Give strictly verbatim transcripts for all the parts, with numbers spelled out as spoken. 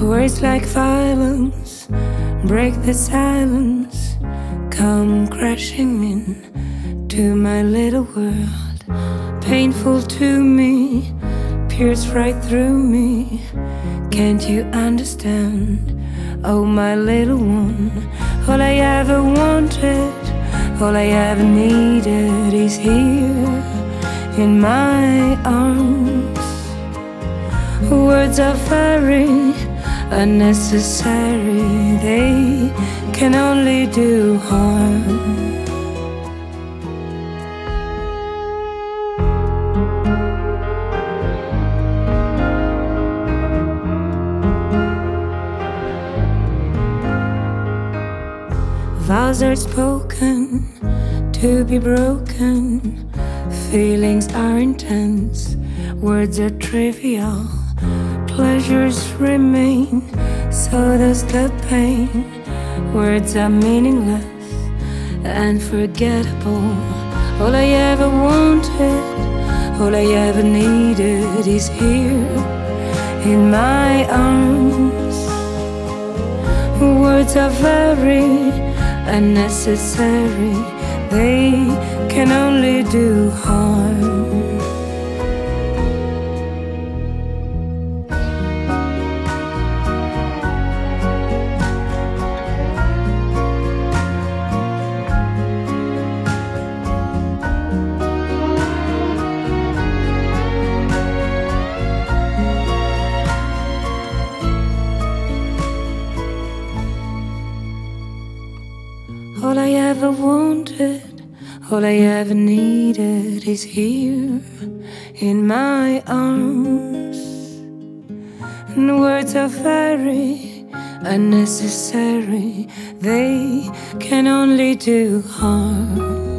Words like violence break the silence, come crashing in to my little world. Painful to me, pierce right through me. Can't you understand? Oh, my little one, all I ever wanted, all I ever needed is here in my arms. Words are very unnecessary, they can only do harm. Vows are spoken to be broken, feelings are intense, words are trivial. Pleasures remain, so does the pain. Words are meaningless and forgettable. All I ever wanted, all I ever needed is here in my arms. Words are very unnecessary, they can only do harm. All I ever wanted, all I ever needed is here in my arms. And words are very unnecessary, they can only do harm.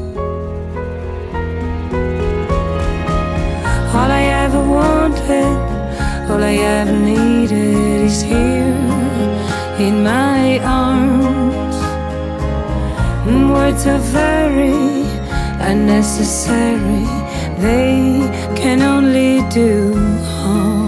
All I ever wanted, all I ever needed is here in my arms. Words are very unnecessary, they can only do harm.